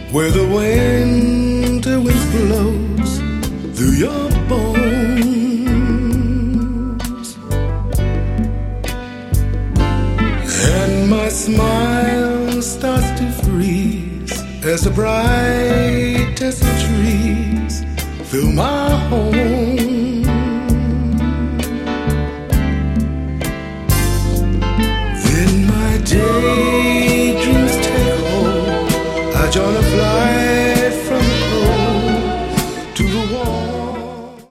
where the winter wind blows through your bones, and my smile starts to freeze as the brightest of trees fill my home.